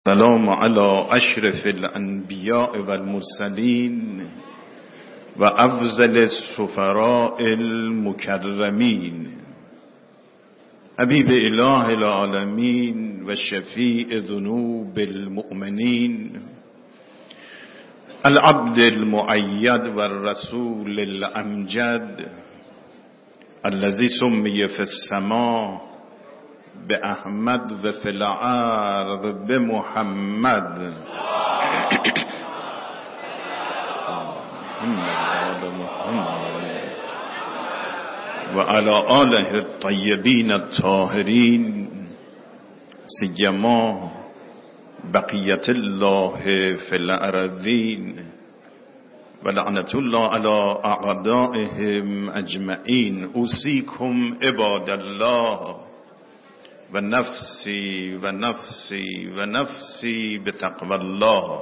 سلام علی اشرف الانبیاء والمرسلین و افضل السفراء المکرمین حبیب اله العالمین و شفیع ذنوب المؤمنین العبد المؤید و الرسول الامجد الذي سمي في السماء بأحمد و فی الارض بمحمد و علی آله الطیبین الطاهرین سیما بقیت الله فی الارضین و لعنت الله علی اعدائهم اجمعین. اوصیکم عباد الله و نفسی و نفسی و نفسی بتقوی الله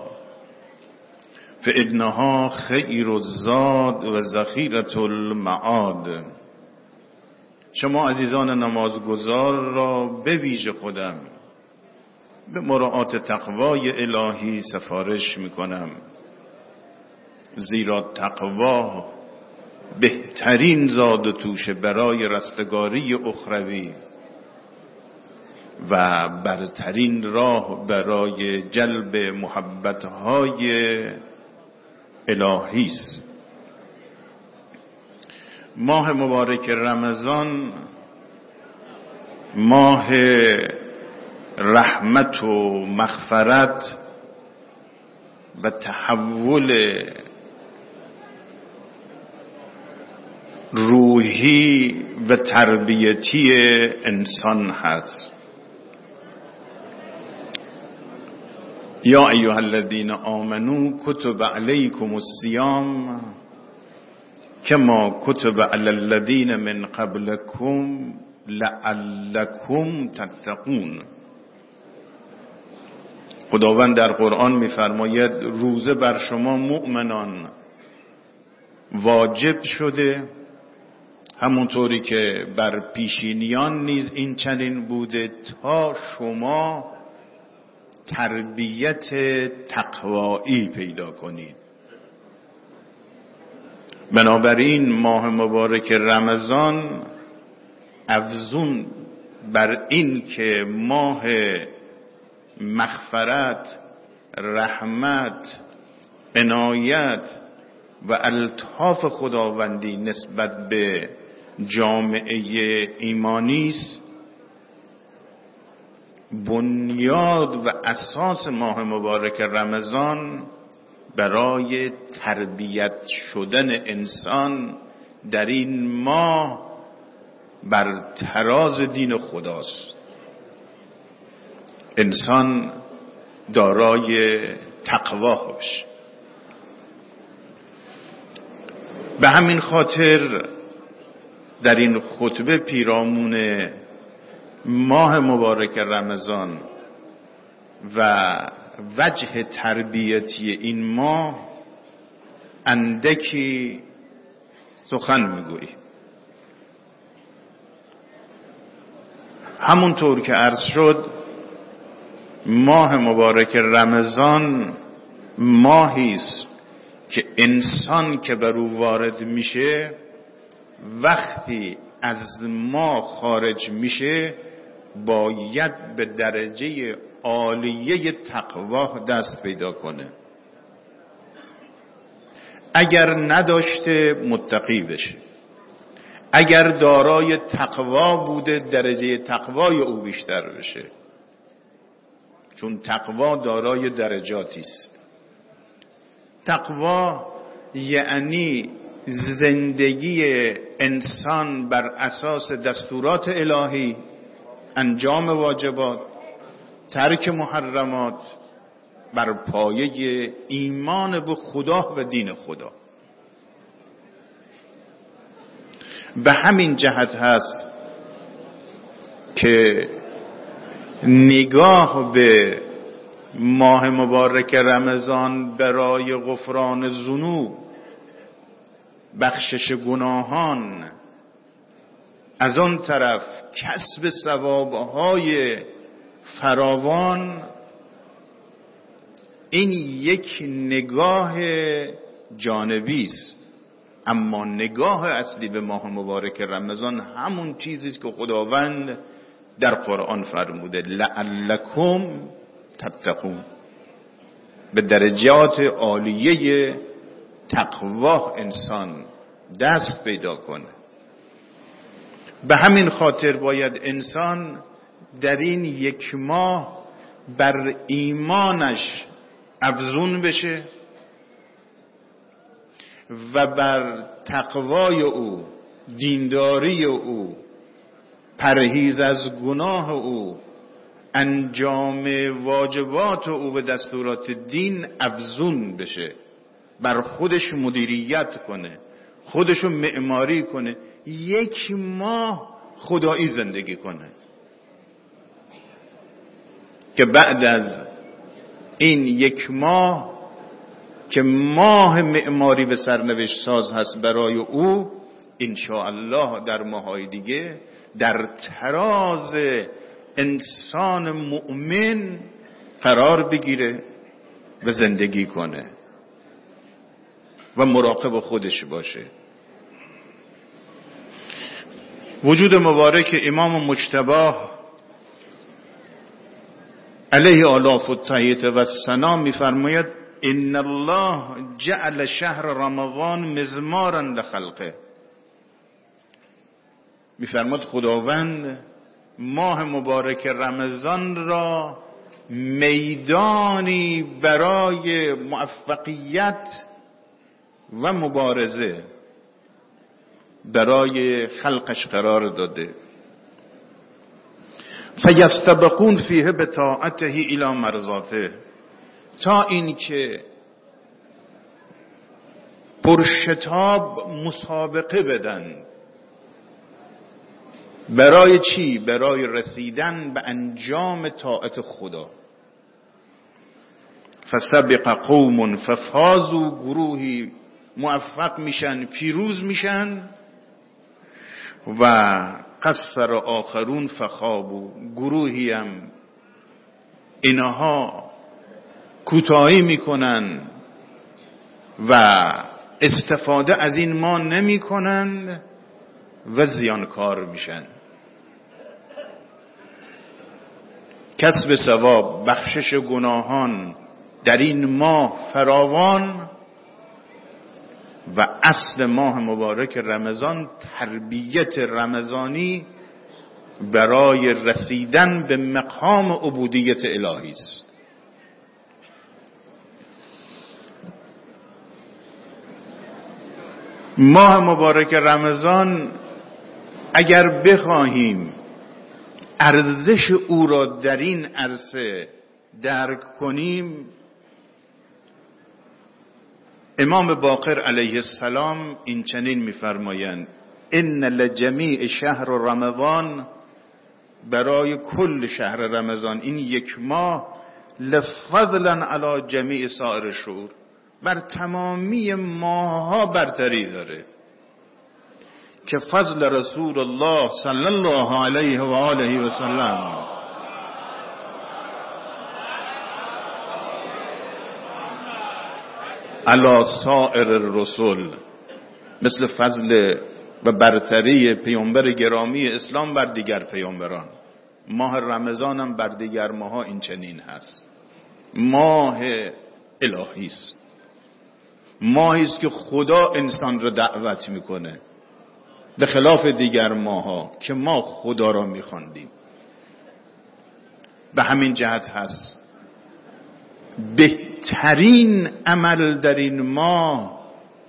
فانها خیر الزاد و ذخیرة المعاد. شما عزیزان نمازگزار را به ویژه خودم به مراعات تقوای الهی سفارش میکنم، زیرا تقوا بهترین زاد و توشه برای رستگاری اخروی و برترین راه برای جلب محبت‌های الهی است. ماه مبارک رمضان ماه رحمت و مغفرت و تحول روحی و تربیتی انسان هست. یا ایها الذین آمنوا کتب علیکم الصیام کما کتب علی الذین من قبلکم لعلکم تتقون. خداوند در قرآن می‌فرماید روزه بر شما مؤمنان واجب شده، همونطوری که بر پیشینیان نیز این چنین بوده، تا شما تربیت تقوایی پیدا کنید. بنابراین ماه مبارک رمضان افزون بر این که ماه مغفرت، رحمت، عنایت و الطاف خداوندی نسبت به جامعه ایمانی است، بنیاد و اساس ماه مبارک رمضان برای تربیت شدن انسان در این ماه بر تراز دین خداست. انسان دارای تقوا باشه. به همین خاطر در این خطبه پیرامون ماه مبارک رمضان و وجه تربیتی این ماه اندکی سخن میگوییم. همونطور که عرض شد، ماه مبارک رمضان ماهی است که انسان که بر او وارد میشه وقتی از ما خارج میشه باید به درجه عالیه تقوا دست پیدا کنه. اگر نداشته متقی بشه، اگر دارای تقوا بوده درجه تقوای او بیشتر بشه، چون تقوا دارای درجاتی است. تقوا یعنی زندگی انسان بر اساس دستورات الهی، انجام واجبات، ترک محرمات، بر پایه ایمان به خدا و دین خدا. به همین جهت هست که نگاه به ماه مبارک رمضان برای غفران ذنوب، بخشش گناهان، از آن طرف کسب ثوابهای فراوان این یک نگاه جانبی است، اما نگاه اصلی به ماه مبارک رمضان همون چیزی است که خداوند در قرآن فرموده لعلکم تتقون، به درجات عالیه تقوا انسان دست پیدا کنه. به همین خاطر باید انسان در این یک ماه بر ایمانش افزون بشه و بر تقوای او، دینداری او، پرهیز از گناه او، انجام واجبات او و دستورات دین افزون بشه، بر خودش مدیریت کنه، خودشو معماری کنه، یک ماه خدایی زندگی کنه که بعد از این یک ماه که ماه معماری و سرنوشت ساز هست برای او، انشاءالله در ماهای دیگه در تراز انسان مؤمن قرار بگیره و زندگی کنه و مراقب خودش باشه. وجود مبارک امام مجتبی علیه آلاف التحیت و السلام میفرماید ان الله جعل شهر رمضان مزمارا لخلقه. میفرماد خداوند ماه مبارک رمضان را میدانی برای موفقیت و مبارزه برای خلقش قرار داده. فیستبقون فیه بطاعته الی مرضاته، تا این که پرشتاب مسابقه بدن. برای چی؟ برای رسیدن به انجام طاعت خدا. فسبق قوم ففازوا، گروهی موفق میشن، پیروز میشن. و قصر آخرون فخابوا، گروهی هم اینها کوتاهی میکنن و استفاده از این ما نمیکنن و زیانکار میشن. کسب ثواب، بخشش گناهان در این ماه فراوان و اصل ماه مبارک رمضان تربیت رمضانی برای رسیدن به مقام عبودیت الهی است. ماه مبارک رمضان اگر بخواهیم ارزش او را در این عرصه درک کنیم، امام باقر علیه السلام این چنین می‌فرمایند ان لجمیع شهر رمضان، برای کل شهر رمضان این یک ماه، لفضلا علی جمیع سایر الشهور، بر تمامی ماه‌ها برتری داره که فضل رسول الله صلی الله علیه و آله و سلم علی سائر الرسل، مثل فضل و برتری پیامبر گرامی اسلام بر دیگر پیامبران. ماه رمضان هم بر دیگر ماها این چنین هست. ماه الهی است، ماهی است که خدا انسان را دعوت میکنه، به خلاف دیگر ماها که ما خدا را میخواندیم. به همین جهت هست بهترین عمل در این ماه،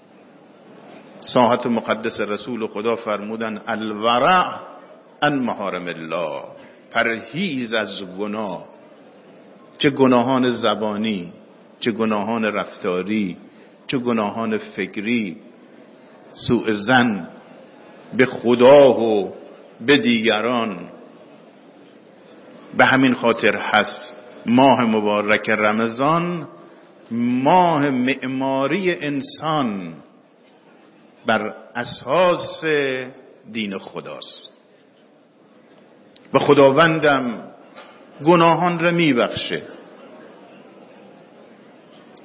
ساحت مقدس رسول خدا فرمودن الورع عن محارم الله، پرهیز از گناه، چه گناهان زبانی، چه گناهان رفتاری، چه گناهان فکری، سوء ظن به خدا و به دیگران. به همین خاطر هست ماه مبارک رمضان ماه معماری انسان بر اساس دین خداست و خداوندم گناهان را میبخشه.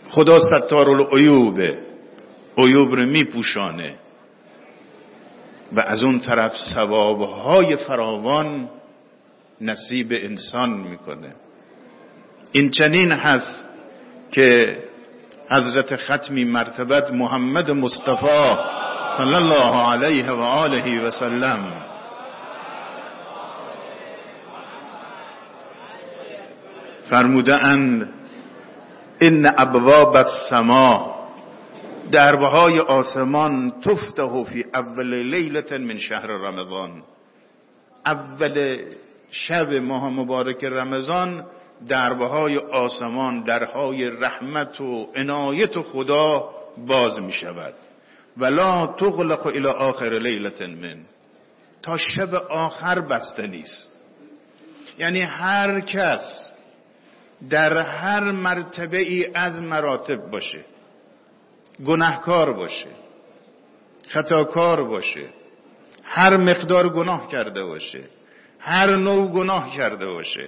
خدا ستارالعیوبه، عیوب رو میپوشانه و از اون طرف ثوابهای فراوان نصیب انسان میکنه. این چنین هست که حضرت ختمی مرتبت محمد مصطفی صلی الله علیه و آله و سلم فرموده اند ان ابواب السما، دربهای آسمان تفتح فی اول لیلة من شهر رمضان، اول شب ماه مبارک رمضان دربهای آسمان، درهای رحمت و عنایت خدا باز می شود. ولا تغلق الی آخر لیلة من، تا شب آخر بسته نیست. یعنی هر کس در هر مرتبه ای از مراتب باشه، گناهکار باشه، خطاکار باشه، هر مقدار گناه کرده باشه، هر نوع گناه کرده باشه،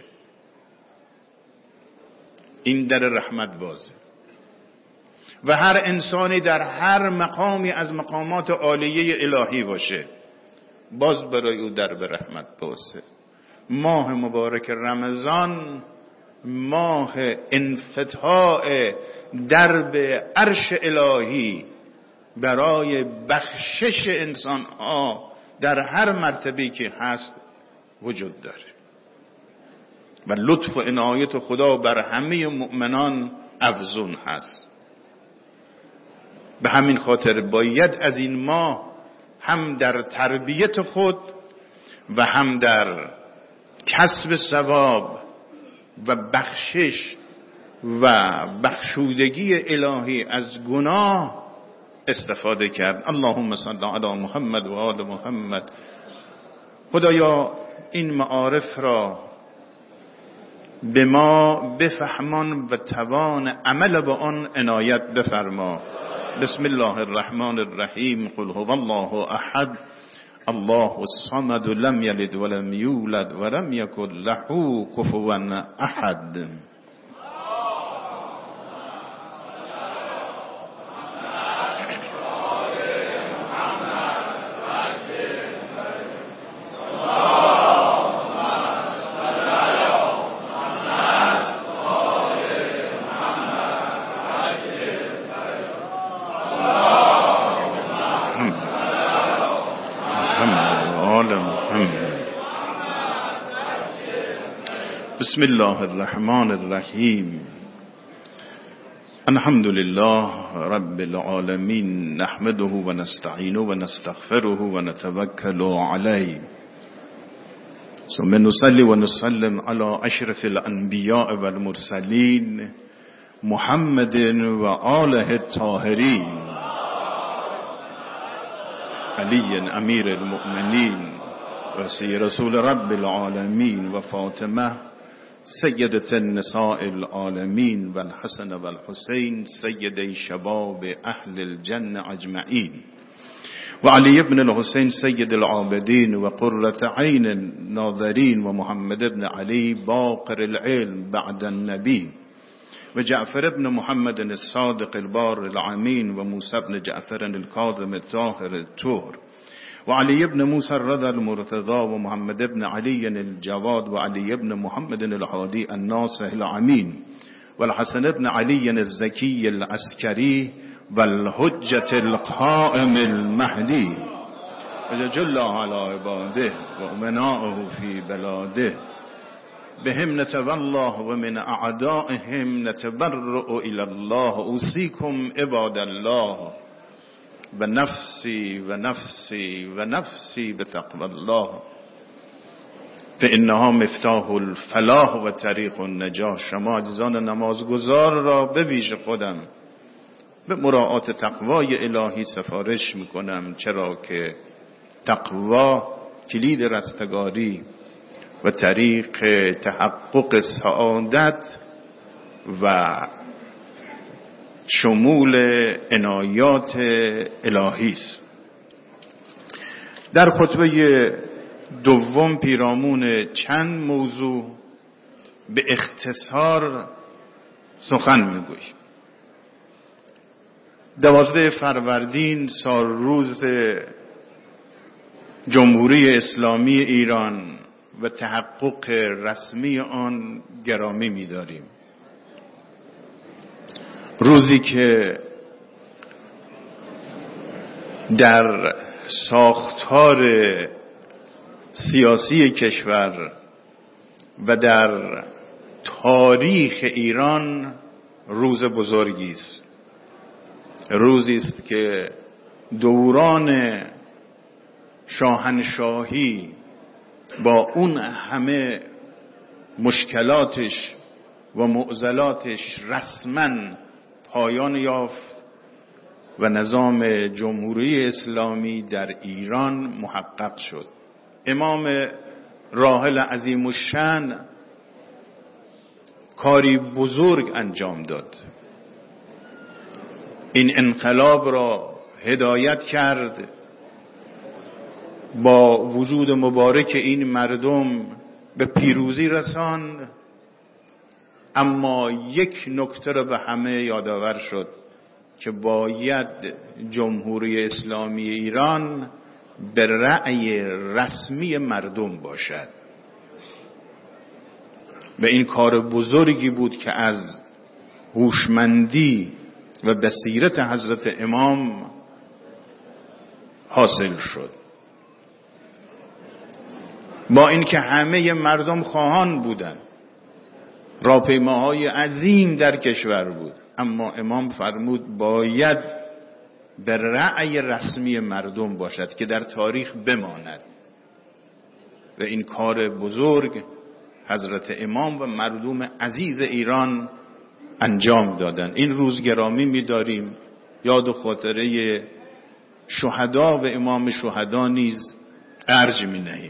این در رحمت بازه و هر انسانی در هر مقامی از مقامات عالیه الهی باشه، باز برای او در به رحمت بازه. ماه مبارک رمضان ماه انفتاح درب عرش الهی برای بخشش انسان ها در هر مرتبه‌ای که هست وجود داره و لطف و عنایت خدا بر همه مؤمنان افزون هست. به همین خاطر باید از این ماه هم در تربیت خود و هم در کسب ثواب و بخشش و بخشودگی الهی از گناه استفاده کرد. اللهم صل علی محمد و آل محمد. خدایا این معارف را به ما بفهمان و توان عمل با آن عنایت بفرما. بسم الله الرحمن الرحیم. قل هو الله احد الله الصمد لم یلد ولم یولد ولم یکن له کفوا احد. بسم الله الرحمن الرحیم. الحمد لله رب العالمین، نحمده و نستعینه و نستغفره و نتوکل علیه، ثم نصلی و نسلم علی اشرف الانبیاء و المرسلین محمد و آله الطاهرین، علی امیر المؤمنین و رسول رب العالمین و فاطمه سیدة النساء العالمین و الحسن و الحسین سیدی شباب اهل الجنة اجمعین و علی ابن الحسین سید العابدین و قرة عین الناظرین و محمد ابن علی باقر العلم بعد النبی و جعفر ابن محمد الصادق البار الامین و موسی ابن جعفر الكاظم الطاهر الطهر و علی ابن موسی الرضا المرتضى و محمد ابن علی الجواد و علی ابن محمد الهادی الناصح الامین و الحسن ابن علی الزکی العسکری و الحجة القائم المهدی و جل علی عباده و امناءه فی بلاده بهم نتولاه و من اعدائهم نتبرأ الی الله. اوصیکم عباد الله و نفسی و نفسی و نفسی بتقوی الله فانها مفتاح الفلاح و طریق النجاح. شما عزیزان نمازگزار را به ویژه خودم به مراعات تقوای الهی سفارش میکنم، چرا که تقوا کلید رستگاری و طریق تحقق سعادت و شمول عنایات الهی است. در خطبه دوم پیرامون چند موضوع به اختصار سخن میگویم. 12 فروردین سالروز جمهوری اسلامی ایران و تحقق رسمی آن گرامی می‌داریم. روزی که در ساختار سیاسی کشور و در تاریخ ایران روز بزرگی است. روزی است که دوران شاهنشاهی با اون همه مشکلاتش و معضلاتش رسما پایان یافت و نظام جمهوری اسلامی در ایران محقق شد. امام راحل عظیم الشأن کاری بزرگ انجام داد. این انقلاب را هدایت کرد، با وجود مبارک این مردم به پیروزی رساند، اما یک نکته را به همه یادآور شد که باید جمهوری اسلامی ایران به رأی رسمی مردم باشد. و این کار بزرگی بود که از هوشمندی و بصیرت حضرت امام حاصل شد. با اینکه همه مردم خواهان بودند، راهپیماهای عظیم در کشور بود، اما امام فرمود باید به رأی رسمی مردم باشد که در تاریخ بماند. و این کار بزرگ حضرت امام و مردم عزیز ایران انجام دادن. این روز گرامی می‌داریم، یاد و خاطره شهدا و امام شهدا نیز ارج می‌نهیم.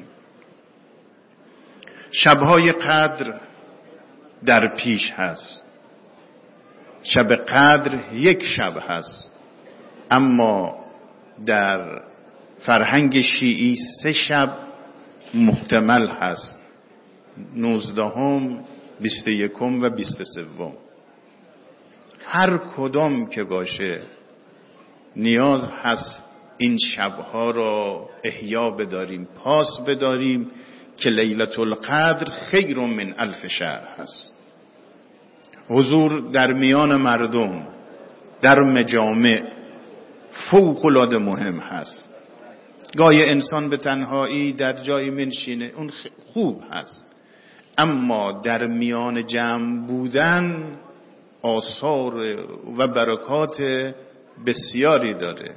شب‌های قدر در پیش هست. شب قدر یک شب هست، اما در فرهنگ شیعی 3 شب محتمل هست: 19ام، 21م و 23م. هر کدام که باشه نیاز هست این شبها را احیا بداریم، پاس بداریم که لیلة القدر خیر من 1000 شهر هست. حضور در میان مردم در مجامع فوق العاده مهم هست. گاهی انسان به تنهایی در جایی منشینه، اون خوب هست، اما در میان جمع بودن آثار و برکات بسیاری داره.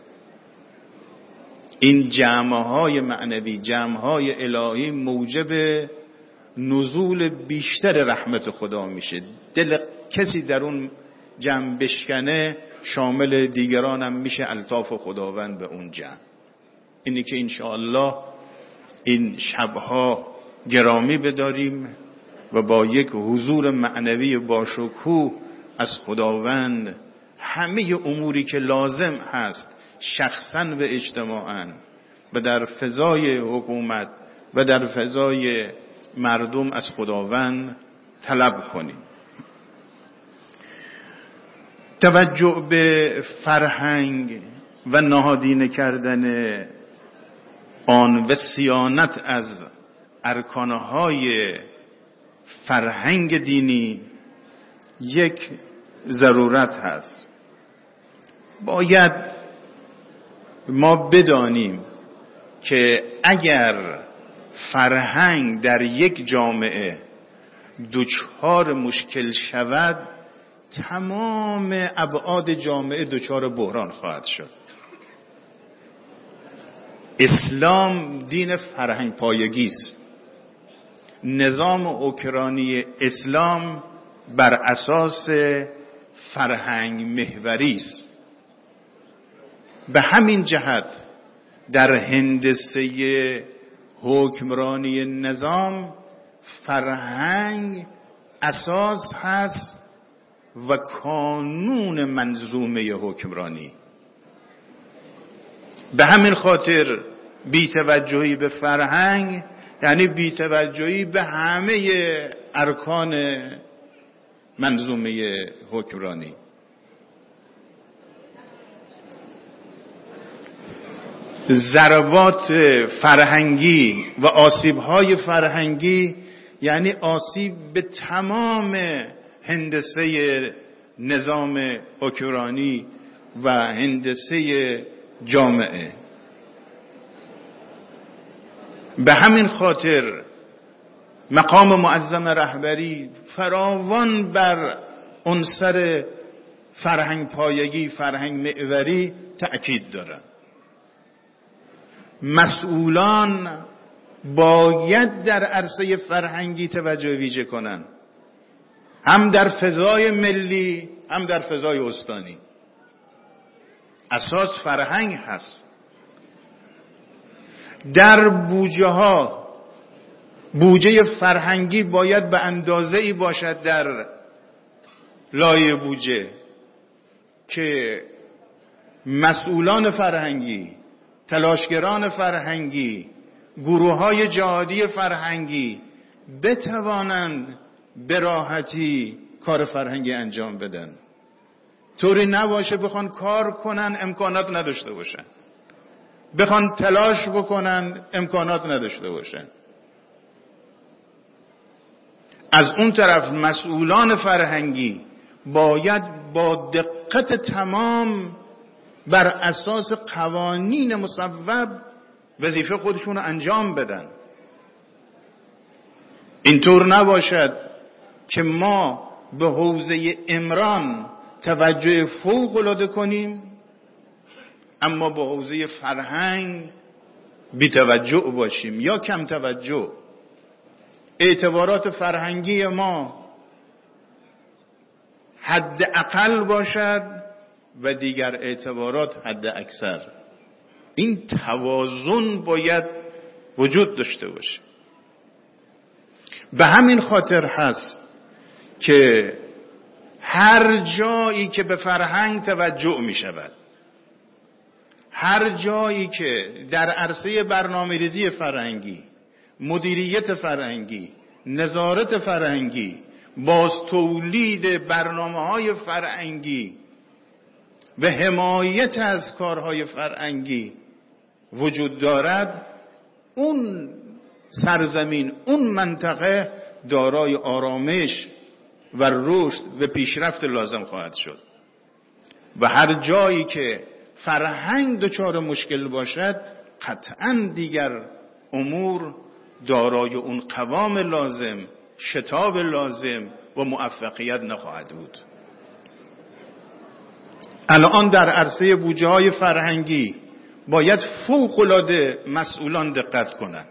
این جمع‌های معنوی، جمع‌های الهی موجب نزول بیشتر رحمت خدا میشه. دل کسی در اون جمع بشکنه شامل دیگران هم میشه الطاف خداوند به اون جمع. اینی که انشاءالله این شبها گرامی بداریم و با یک حضور معنوی باشکوه از خداوند همه اموری که لازم هست شخصا و اجتماعا و در فضای حکومت و در فضای مردم از خداوند طلب کنیم. توجه به فرهنگ و نهادینه کردن آن و صیانت از ارکانهای فرهنگ دینی یک ضرورت هست. باید ما بدانیم که اگر فرهنگ در یک جامعه دچار مشکل شود، تمام ابعاد جامعه دچار بحران خواهد شد. اسلام دین فرهنگ پایگی است. نظام اوکرانی اسلام بر اساس فرهنگ محوری است. به همین جهت در هندسه حکمرانی نظام فرهنگ اساس هست و کانون منظومه حکمرانی. به همین خاطر بی‌توجهی به فرهنگ یعنی بی‌توجهی به همه ارکان منظومه حکمرانی. ضربات فرهنگی و آسیب‌های فرهنگی یعنی آسیب به تمام هندسه نظام حکمرانی و هندسه جامعه. به همین خاطر مقام معظم رهبری فراوان بر عنصر فرهنگ پایگی، فرهنگ محوری تأکید دارد. مسئولان باید در عرصه فرهنگی توجه ویژه کنند، هم در فضای ملی هم در فضای استانی. اساس فرهنگ هست. در بودجه فرهنگی باید به اندازه‌ای باشد در لایه بودجه که مسئولان فرهنگی، تلاشگران فرهنگی، گروه‌های جهادی فرهنگی بتوانند به راحتی کار فرهنگی انجام بدن. طوری نباشه بخوان کار کنن امکانات نداشته باشن، بخوان تلاش بکنن امکانات نداشته باشن. از اون طرف مسئولان فرهنگی باید با دقت تمام بر اساس قوانین مصوب وظیفه خودشون رو انجام بدن. اینطور نباشد که ما به حوزه عمران توجه فوق العاده کنیم اما به حوزه فرهنگ بی توجه باشیم یا کم توجه. اعتبارات فرهنگی ما حد اقل باشد و دیگر اعتبارات حد اکثر. این توازن باید وجود داشته باشه. به همین خاطر هست که هر جایی که به فرهنگ توجه می شود، هر جایی که در عرصه برنامه‌ریزی فرهنگی، مدیریت فرهنگی، نظارت فرهنگی، باز تولید برنامه‌های فرهنگی و حمایت از کارهای فرهنگی وجود دارد، اون سرزمین، اون منطقه دارای آرامش و رشد و پیشرفت لازم خواهد شد. و هر جایی که فرهنگ دچار مشکل باشد قطعاً دیگر امور دارای اون قوام لازم، شتاب لازم و موفقیت نخواهد بود. الان در عرصه بودجه‌های فرهنگی باید فوق‌العاده مسئولان دقت کنند.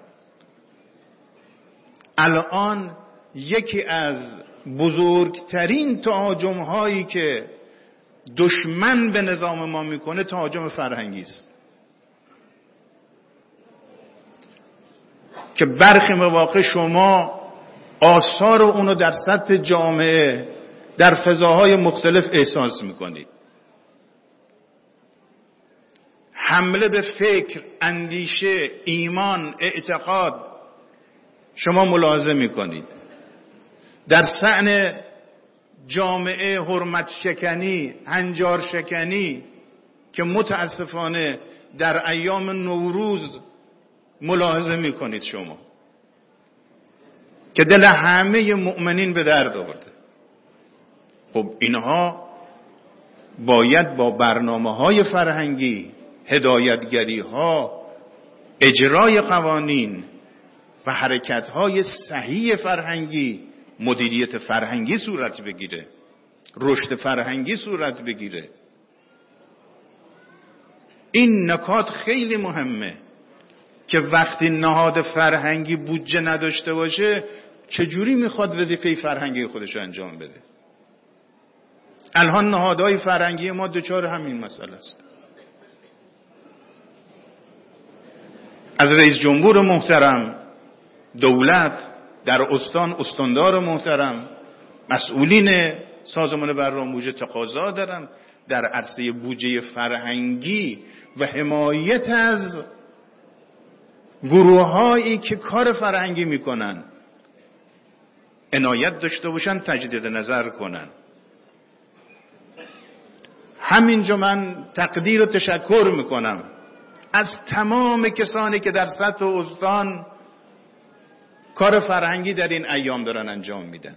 الان یکی از بزرگترین تهاجم‌هایی که دشمن به نظام ما میکنه تهاجم فرهنگی است که برخی مواقع شما آثار اونو در سطح جامعه در فضاهای مختلف احساس میکنید. حمله به فکر، اندیشه، ایمان، اعتقاد شما ملاحظه میکنید. در شأن جامعه حرمت شکنی، هنجار شکنی که متاسفانه در ایام نوروز ملاحظه میکنید شما که دل همه مؤمنین به درد آورده. خب اینها باید با برنامه‌های فرهنگی، هدایتگری‌ها، اجرای قوانین و حرکت‌های صحیح فرهنگی مدیریت فرهنگی صورت بگیره، رشد فرهنگی صورت بگیره. این نکات خیلی مهمه که وقتی نهاد فرهنگی بودجه نداشته باشه چجوری میخواد وظیفه فرهنگی خودش رو انجام بده. الان نهادهای فرهنگی ما دچار همین مسئله است. از رئیس جمهور محترم، دولت، در استان استاندار محترم، مسئولین سازمان برنامه بودجه تقاضا دارم در عرصه بودجه فرهنگی و حمایت از گروه‌هایی که کار فرهنگی میکنن عنایت داشته باشن، تجدید نظر کنن. همینجا من تقدیر و تشکر میکنم از تمام کسانی که در سطح استان کار فرهنگی در این ایام دارن انجام میدن.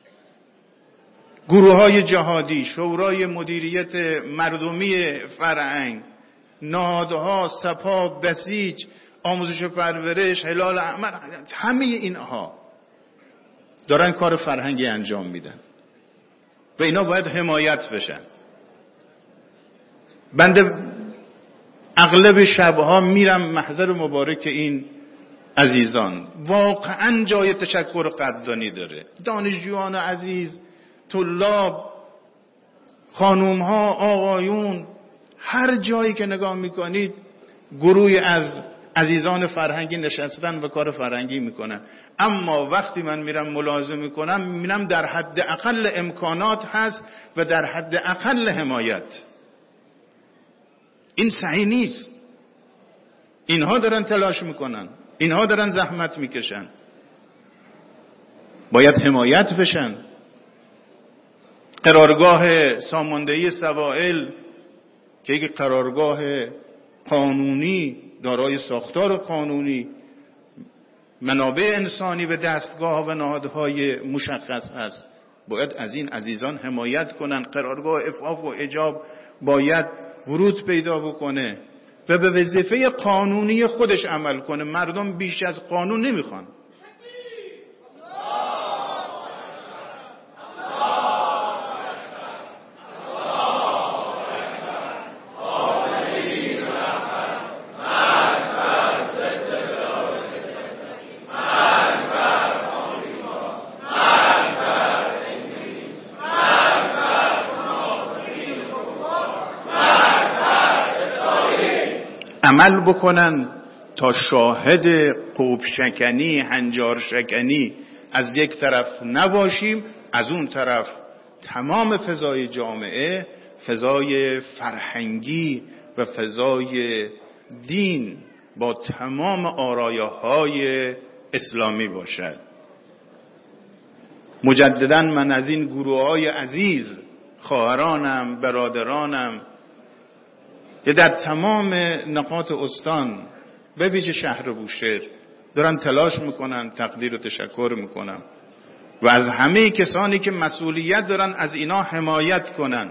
گروه‌های جهادی، شورای مدیریت مردمی فرهنگ، نهادها، سپاه، بسیج، آموزش و پرورش، هلال احمر، همه اینها دارن کار فرهنگی انجام میدن و اینا باید حمایت بشن. بنده اغلب شبها میرم محضر مبارک این عزیزان، واقعا جای تشکر و قدردانی داره. دانشجویان عزیز، طلاب، خانومها، آقایون، هر جایی که نگاه میکنید گروهی از عزیزان فرهنگی نشستن و کار فرهنگی میکنن. اما وقتی من میرم ملاحظه میکنم میبینم در حد اقل امکانات هست و در حد اقل حمایت. این صحیح نیست. اینها دارن تلاش میکنن، اینها دارن زحمت میکشن، باید حمایت بشن. قرارگاه ساماندهی سوائل که یک قرارگاه قانونی دارای ساختار قانونی، منابع انسانی و دستگاه و نهادهای مشخص هست، باید از این عزیزان حمایت کنن. قرارگاه عفاف و حجاب باید ورود پیدا بکنه و به وظیفه قانونی خودش عمل کنه. مردم بیش از قانون نمیخوان. عمل بکنن تا شاهد قوب شکنی، هنجار شکنی از یک طرف نباشیم، از اون طرف تمام فضای جامعه فضای فرهنگی و فضای دین با تمام آرایه‌های اسلامی باشد. مجددا من از این گروه‌های عزیز، خواهرانم، برادرانم که در تمام نقاط استان به ویژه شهر بوشهر دارن تلاش میکنن، تقدیر و تشکر میکنم و از همه کسانی که مسئولیت دارن از اینا حمایت کنن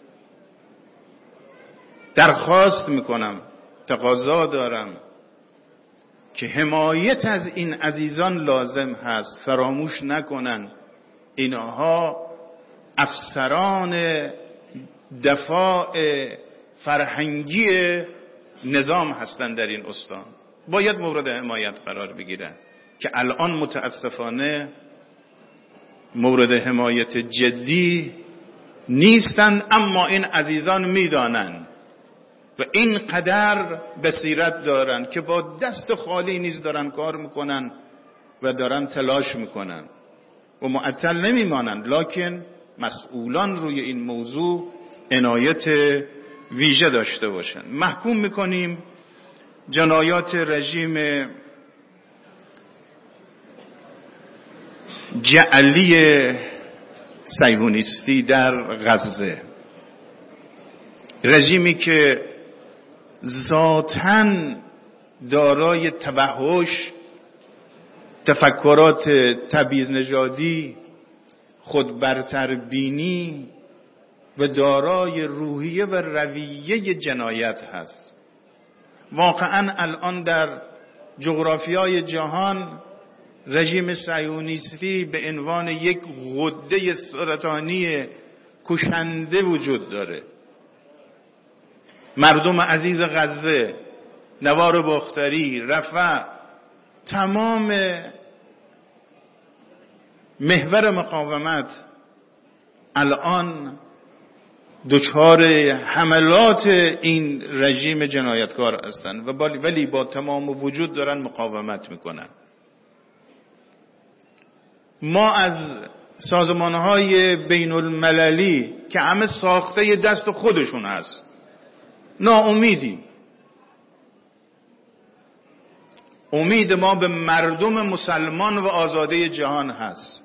درخواست میکنم، تقاضا دارم که حمایت از این عزیزان لازم هست. فراموش نکنن اینها افسران دفاع فرهنگی نظام هستند در این استان، باید مورد حمایت قرار بگیرن که الان متاسفانه مورد حمایت جدی نیستند. اما این عزیزان میدانند و اینقدر بصیرت دارن که با دست خالی نیز دارن کار میکنن و دارن تلاش میکنن و معطل نمیمانند. لکن مسئولان روی این موضوع عنایت ویژه داشته باشن. محکوم میکنیم جنایات رژیم جعلی صهیونیستی در غزه، رژیمی که ذاتاً دارای توحش، تفکرات تبعیض نژادی، خودبرتربینی و دارای روحیه و رویه جنایت هست. واقعاً الان در جغرافیای جهان رژیم صهیونیستی به عنوان یک غده سرطانی کشنده وجود داره. مردم عزیز غزه، نوار باختری، رفح، تمام محور مقاومت الان دچار حملات این رژیم جنایتکار هستند و ولی با تمام وجود دارن مقاومت میکنن. ما از سازمانهای بین المللی که همه ساخته دست خودشون هست ناامیدیم. امید ما به مردم مسلمان و آزاده جهان هست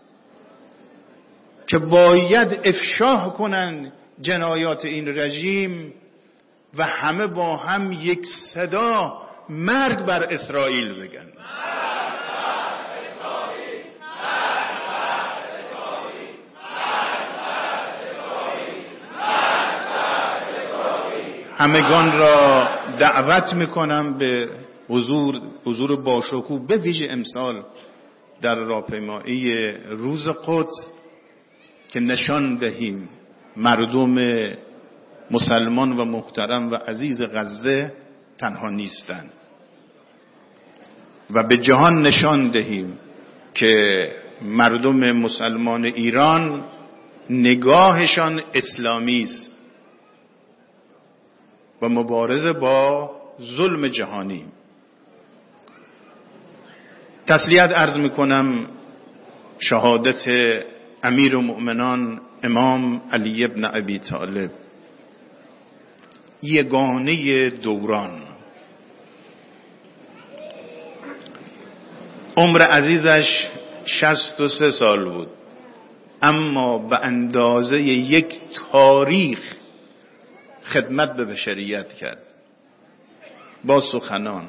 که باید افشا کنن جنایات این رژیم و همه با هم یک صدا مرگ بر اسرائیل بگن. همگان را دعوت میکنم به حضور باشکوه، به ویژه امسال در راهپیمایی روز قدس، که نشان دهیم مردم مسلمان و محترم و عزیز غزه تنها نیستند و به جهان نشان دهیم که مردم مسلمان ایران نگاهشان اسلامی است و مبارزه با ظلم جهانی. تسلیت عرض میکنم شهادت امیر المؤمنان امام علی ابن ابی طالب، یگانه دوران. عمر عزیزش 63 سال بود، اما به اندازه یک تاریخ خدمت به بشریت کرد، با سخنان،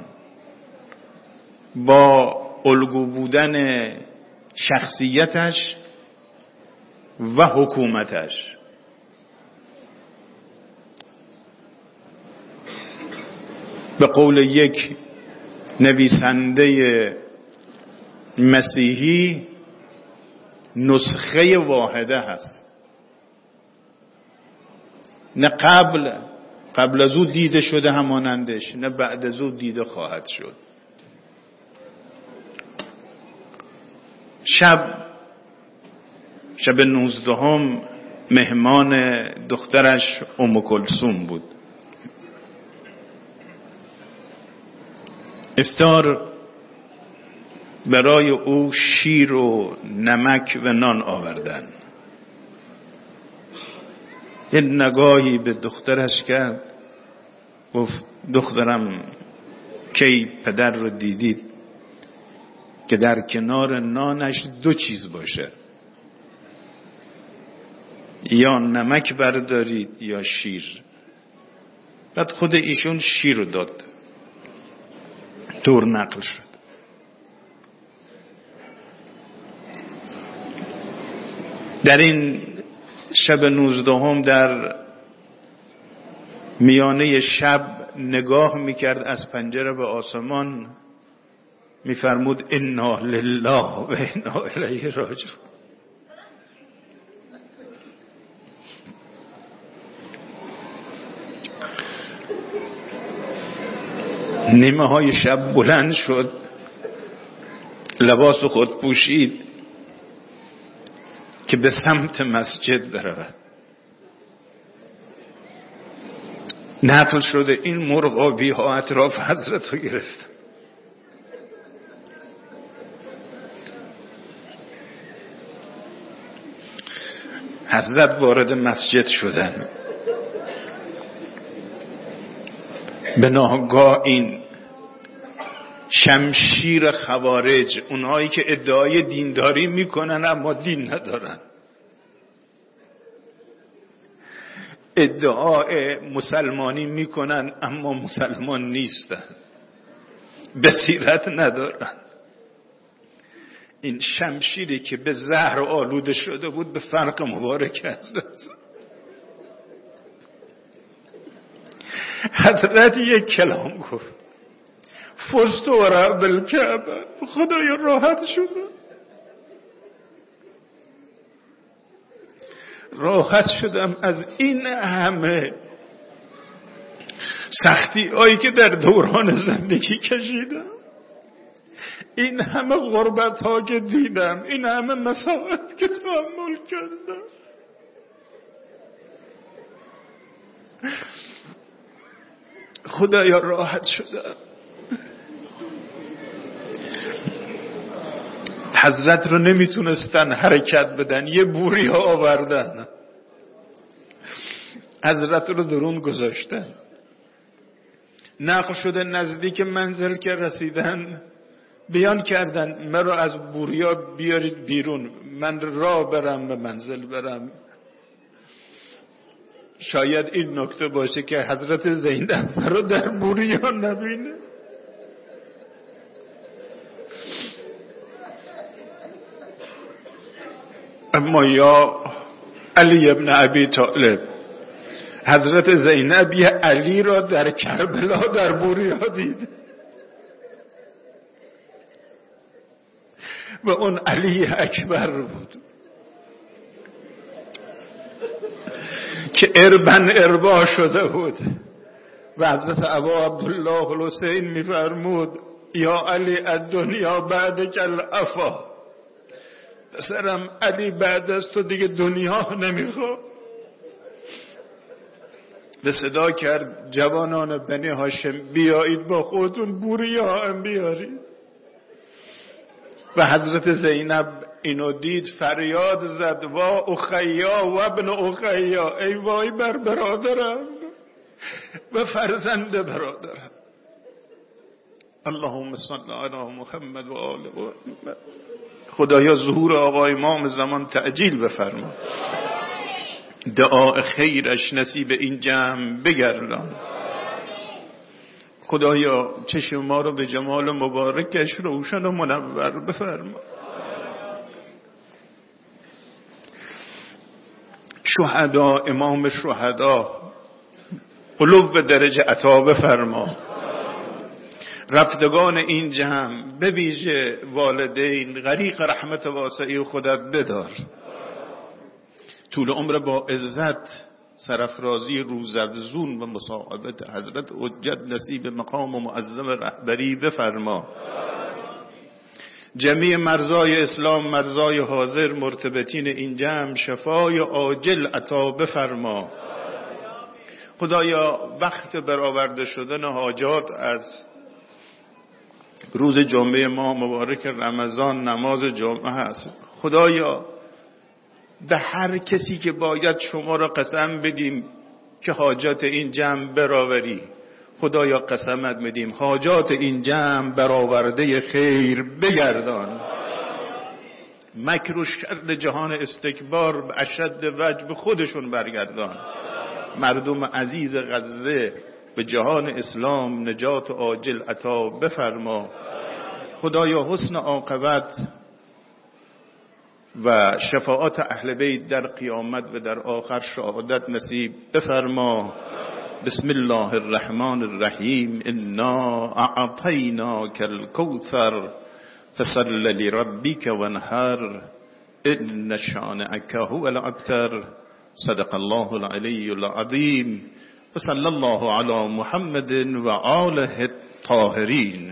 با الگو بودن شخصیتش و حکومتش. به قول یک نویسنده مسیحی نسخه واحده هست، نه قبل از او دیده شده همانندش، نه بعد از او دیده خواهد شد. شب 19 مهمان دخترش ام کلثوم بود. افطار برای او شیر و نمک و نان آوردن. یه نگاهی به دخترش کرد، گفت دخترم کی پدر رو دیدید که در کنار نانش 2 چیز باشه، یا نمک بردارید یا شیر؟ بعد خود ایشون شیر رو داد، طور نقل شد. در این شب 19 در میانه شب نگاه میکرد از پنجره به آسمان، میفرمود انا لله و انا الیه راجعون. نیمه های شب بلند شد، لباس خود پوشید که به سمت مسجد برود. نقل شده این مرغابی ها اطراف حضرت رو گرفت. حضرت وارد مسجد شدن، به ناگاه این شمشیر خوارج، اونهایی که ادعای دینداری میکنن اما دین ندارن، ادعای مسلمانی میکنن اما مسلمان نیستن، بصیرت ندارن، این شمشیری که به زهر آلوده شده بود به فرق مبارک حضرت یک کلام گفت، فزت و رب الکعبه، خدایا راحت شدم از این همه سختی هایی که در دوران زندگی کشیدم، این همه غربت ها که دیدم، این همه مصائب که تحمل کردم. خدایا راحت شدم. حضرت رو نمیتونستن حرکت بدن، یه بوری ها آوردن، حضرت رو درون گذاشتن. نقل شده نزدیک منزل که رسیدن بیان کردن مرا از بوریا بیارید بیرون، من راه برم به منزل برم. شاید این نکته باشه که حضرت زینب رو در بوریا نبینه. اما یا علی ابن ابی طالب، حضرت زینب یه علی را در کربلا در بوریا دید و اون علی اکبر بود که اربن اربا شده بود. و حضرت ابا عبدالله الحسین میفرمود یا علی الدنیا بعدک العفا، پسرم علی بعد از تو دیگه دنیا نمیخواد. به صدا کرد جوانان بنی هاشم بیایید با خودتون بوریا هم بیارید. و حضرت زینب اینو دید فریاد زد وا اخیا و ابن اخیا، ای وای بر برادرم و فرزند برادرم. اللهم صل علی محمد و آل محمد. خدایا ظهور آقا امام زمان تعجیل بفرما، دعا خیرش نصیب این جمع بگردان. خدایا چشم ما رو به جمال مبارکش روشن و منور بفرما. شهدا امام شهدا علو درجه عطا بفرما. رفتگان این جمع به ویژه والدین غریق رحمت واسعی خودت بدار. طول عمر با عزت، سرافرازی روزافزون و مصاحبت حضرت حجت نصیب مقام و معظم رهبری بفرما. جمیع مرزای اسلام، مرزای حاضر، مرتبطین این جمع شفای عاجل عطا بفرما. خدایا وقت برآورده شدن حاجات از روز جمعه ما مبارک رمضان، نماز جمعه هست. خدایا به هر کسی که باید شما را قسم بدیم که حاجات این جمع برآوری، خدایا قسمت میدیم حاجات این جمع برآورده خیر بگردان. مکر و شر جهان استکبار به اشد وجه به خودشون برگردان. مردم عزیز غزه به جهان اسلام نجات عاجل عطا بفرما. خدایا حسن عاقبت و شفاعت اهل بیت در قیامت و در آخر شهادت نصیب بفرما. بسم الله الرحمن الرحیم. انا اعطیناک الکوثر فصل لربک وانحر ان شانئک هو الابتر. صدق الله العلی العظیم و صلی الله علی محمد و آله الطاهرین.